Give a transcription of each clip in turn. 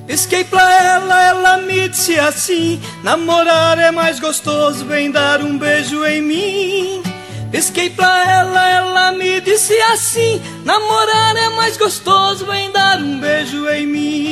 Pisquei pra ela, ela me disse assim: namorar é mais gostoso, vem dar um beijo em mim. Pisquei pra ela, ela me disse assim: namorar é mais gostoso, vem dar um beijo em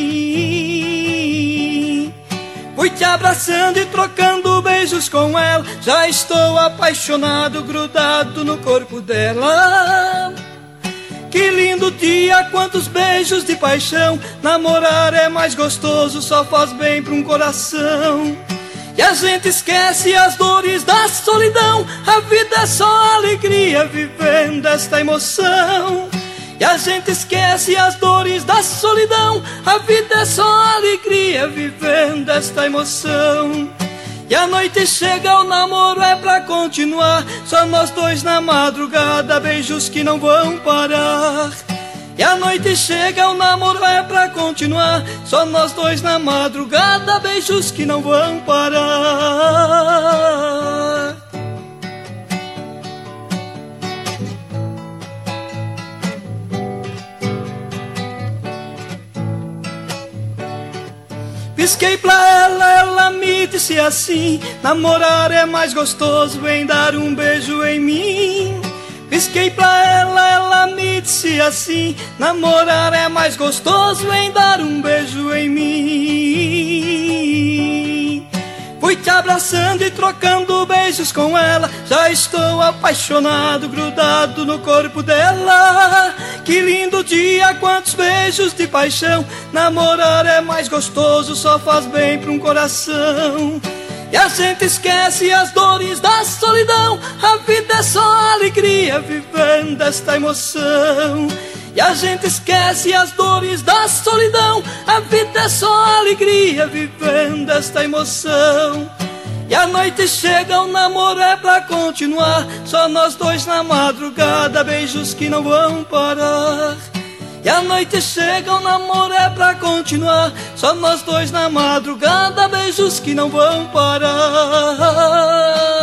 mim. Fui te abraçando e trocando beijos com ela, já estou apaixonado, grudado no corpo dela. Que lindo dia, quantos beijos de paixão. Namorar é mais gostoso, só faz bem pra um coração. E a gente esquece as dores da solidão, a vida é só alegria vivendo esta emoção. E a gente esquece as dores da solidão, a vida é só alegria vivendo esta emoção. E a noite chega, o namoro é pra continuar, só nós dois na madrugada, beijos que não vão parar. E a noite chega, o namoro é pra continuar, só nós dois na madrugada, beijos que não vão parar. Pisquei pra ela, ela me disse assim: namorar é mais gostoso, vem dar um beijo em mim. Pisquei pra ela, ela me disse assim: namorar é mais gostoso, vem dar um beijo em mim. Fui te abraçando e trocando beijos com ela, já estou apaixonado, grudado no corpo dela. Que lindo dia, quantos beijos de paixão. Namorar é mais gostoso, só faz bem pra um coração. E a gente esquece as dores da solidão, a vida é só alegria vivendo esta emoção. E a gente esquece as dores da solidão, a vida é só alegria vivendo esta emoção. E a noite chega, o namoro é pra continuar, só nós dois na madrugada, beijos que não vão parar. E a noite chega, o namoro é pra continuar, só nós dois na madrugada, beijos que não vão parar.